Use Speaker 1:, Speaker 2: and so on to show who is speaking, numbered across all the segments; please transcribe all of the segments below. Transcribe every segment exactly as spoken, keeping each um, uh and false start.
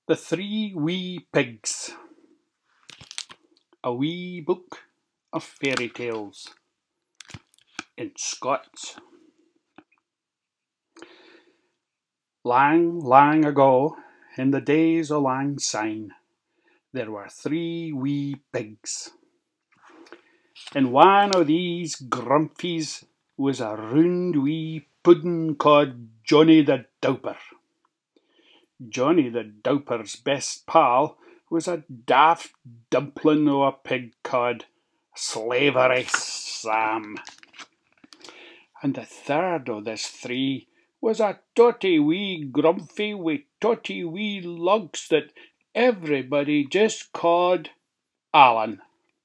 Speaker 1: The Three Wee Pigs, a wee book of fairy tales in Scots. Lang, lang ago, in the days o' lang syne, there were three wee pigs. And one o' these grumphies was a round wee puddin' ca'd Johnny the Dowper. Johnny the Dowper's best pal was a daft dumplin' o' a pig ca'd Slavery Sam. And the third o' this three was a totty wee grumpy wi' totty wee lugs that everybody just ca'd Allen.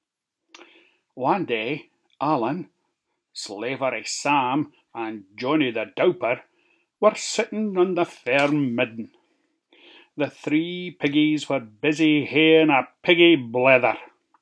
Speaker 1: One day Allen, Slavery Sam, and Johnny the Dowper were sitting on the farm midden. The three piggies were busy haying a piggy blether.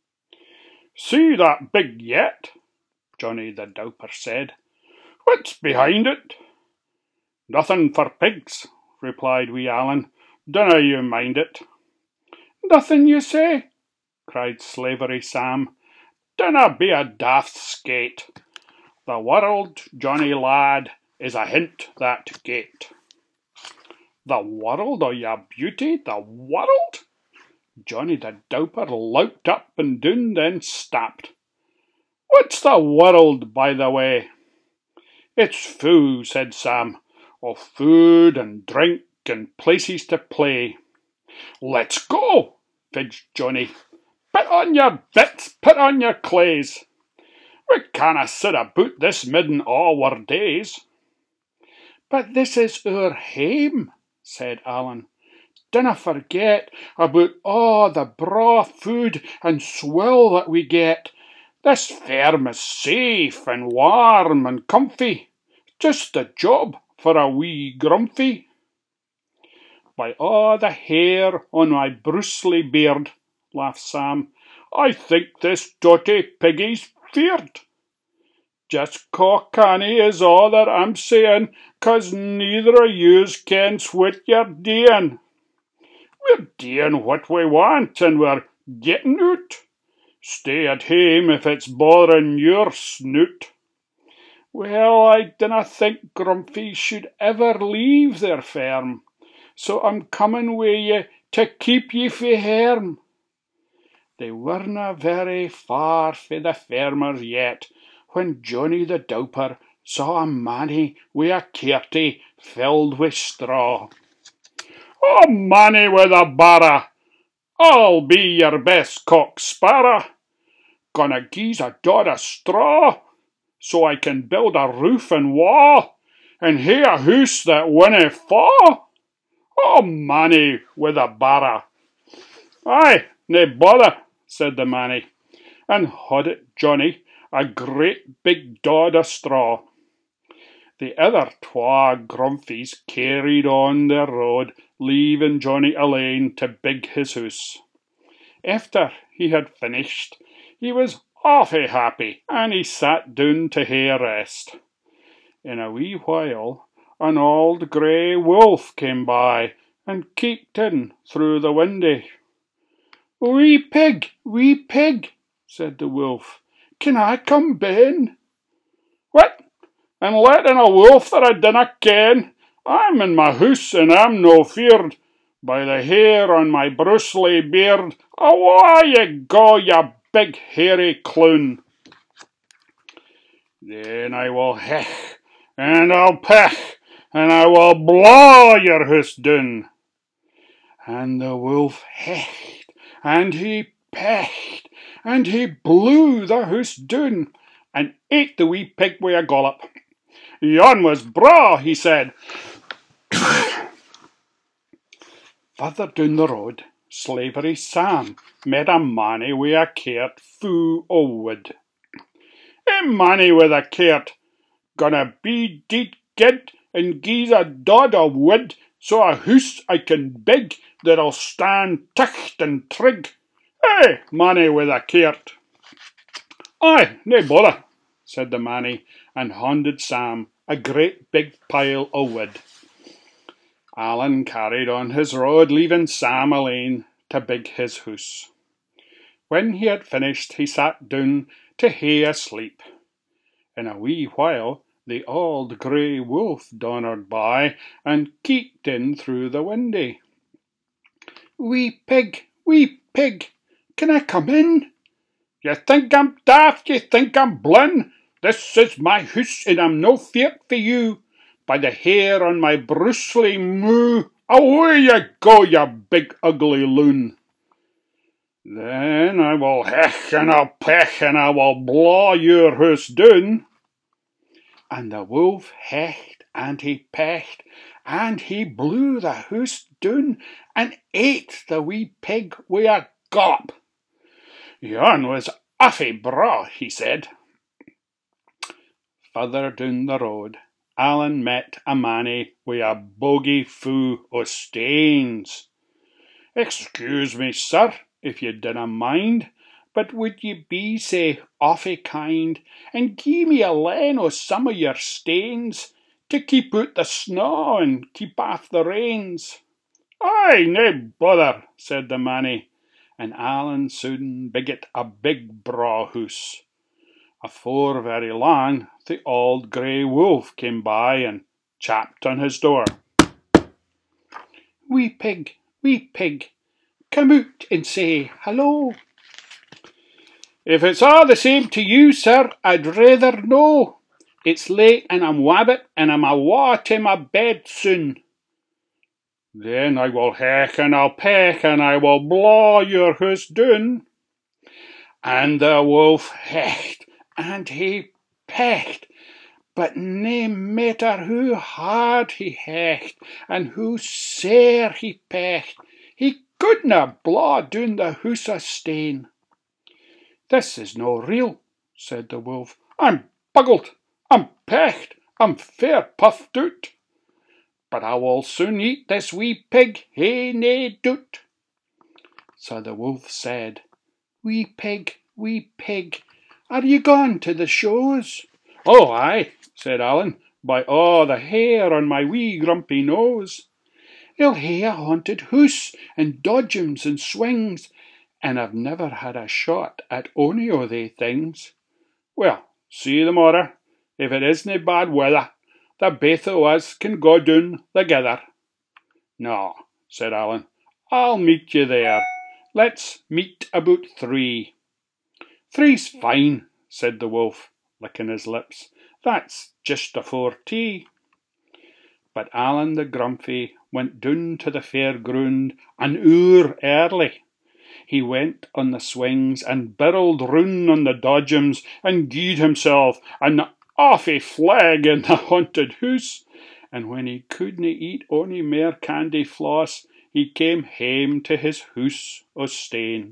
Speaker 1: "See that big yett?" Johnny the Dowper said. "What's behind it?" "Nothing for pigs," replied wee Allen. "Dinna you mind it." "Nothing, you say?" cried Slavery Sam. "Dinna be a daft skate. The world, Johnny lad, is ahint that gate." "The world o' your beauty, the world?" Johnny the Dowper louped up and doon, then stapped. "What's the world, by the way?" "It's fu'," said Sam, "o' food and drink and places to play." "Let's go," fidged Johnny. "Put on your bits, put on your claes. We canna sit aboot this midden a' our days." "But this is our hame," said Allen. "Dinna forget aboot a' the braw food and swill that we get. This farm is safe and warm and comfy, just the job for a wee grumpy." "By a' the hair on my bristly beard," laughed Sam, "I think this totty piggy's feared." "Just caw canny is a' that I'm sayin', 'cause neither o' yous kens what you're doin'." "We're doin' what we want, and we're gettin' oot. Stay at hame if it's botherin' your snoot." "Well, I dinna think grumpies should ever leave their farm, so I'm comin' wi' ye to keep ye fae harm." They werena very far fae the farmer's yet, when Johnny the Dowper saw a mannie wi' a carty filled wi' straw. "O mannie wi' the barra, I'll be your best cock sparrow. Gonna gie's a dod o' straw, so I can build a roof and wa', and hae a hoose that winna fa'. O mannie wi' the barra." "Aye, nae bother," said the mannie, and haudit Johnny a great big dod o' straw. The other twa grumpies carried on their road, leaving Johnny alane to big his hoose. After he had finished, he was awfu' happy, and he sat down to hae a rest. In a wee while an auld grey wolf came by, and keeked in through the windy. "Wee pig, wee pig," said the wolf, "can I come ben?" "What, and let in a wolf that I dinna ken? I'm in my hoose, and I'm no feared. By the hair on my bristly beard, awa ye go, ye big hairy clown." "Then I will hech, and I'll pech, and I will blaw your hoose down." And the wolf hecht, and he pecht, and he blew the hoose down, and ate the wee pig wi' a gollop. "Yon was braw," he said. Further down the road, Slavery Sam met a mannie wi' a cart fu' o' wood. "Eh, mannie wi' the cart, gonna be deed guid and gie's a dod o' wood, so a hoose I can big that'll stand ticht and trig. Eh, mannie wi' the cart?" "Aye, nae bother," said the mannie, and handed Sam a great big pile o' wood. Allan carried on his road, leaving Sam alane to big his hoose. When he had finished, he sat down to hae a sleep. In a wee while the auld grey wolf dawned by, and keeked in through the windy. "Wee pig, wee pig, can I come in?" "Ye think I'm daft, ye think I'm blin'. This is my hoose, and I'm no feart for you. By the hair on my bristly moo, away ye go, ye big ugly loon." "Then I will hech and I'll pech, and I will blaw your hoose down." And the wolf hecht and he pecht, and he blew the hoose down, and ate the wee pig wi' a gop. "Yon was awfu' braw," he said. Further down the road, Allan met a mannie wi' a bogie fu' o' stanes. "Excuse me, sir, if ye dinna mind, but would ye be sae awfu' kind, and gie me a len o' some o' your stanes, to keep out the snaw and keep aff the rains?" "Ay, nae bother," said the mannie, and Allan soon biggit a big braw hoose. Afore very lang the auld grey wolf came by and chapped on his door. "Wee pig, wee pig, come out and say hello." "If it's a' the same to you, sir, I'd rather no. It's late and I'm wabbit, and I'm awa' to my bed soon." "Then I will hech and I'll pech, and I will blaw your hoose down." And the wolf hecht and he pecht, but nae matter hoe hard he hecht, and hoe sair he pecht, he couldna blaw down the hoose o' stane. "This is no real," said the wolf. "I'm boggled, I'm pecht, I'm fair puffed out. But I will soon eat this wee pig, hae nae doot." So the wolf said, "Wee pig, wee pig, are ye gone to the shows?" "Oh, aye," said Allan, "by a' the hair on my wee grumpy nose." "I'll hae a haunted hoose, and dodgems and swings, and I've never had a shot at ony o' thae things." "Well, see the morrow, if it isna bad weather, the baith o' us can go doon thegither." "No," said Allan, "I'll meet ye there. Let's meet about three." "Three's fine," said the wolf, licking his lips. "That's just afore tea." But Allan the Grumpy went down to the fair ground an hour early. He went on the swings, and birled roun' on the dodgems, and gied himself an awfu' fleg in the haunted hoose, and when he couldna eat ony mair candy floss, he came hame to his hoose o' stane.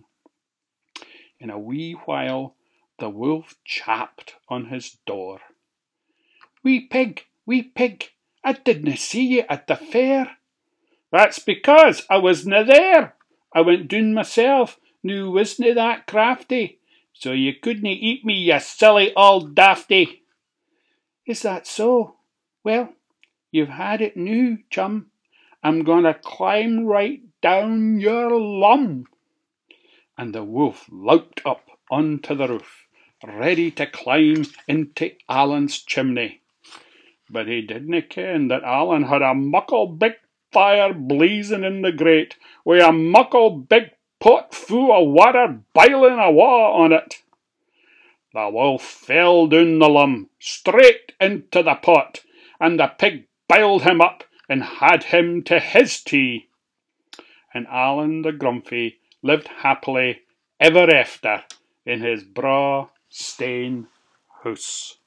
Speaker 1: In a wee while the wolf chapped on his door. "Wee pig, wee pig, I didna see ye at the fair." "That's because I wasna there. I went doon myself, noo wasna that crafty, so ye couldna eat me, ye silly auld dafty." "Is that so? Well, you've had it noo, chum. I'm going to climb right down your lum." And the wolf louped up onto the roof, ready to climb into Allan's chimney. But he didna ken that Allan had a muckle big fire blazing in the grate, wi' a muckle big pot fu' o' water biling awa' on it. The wolf fell down the lum, straight into the pot, and the pig biled him up and had him to his tea. And Allan the Grumpy lived happily ever after in his braw stane hoose.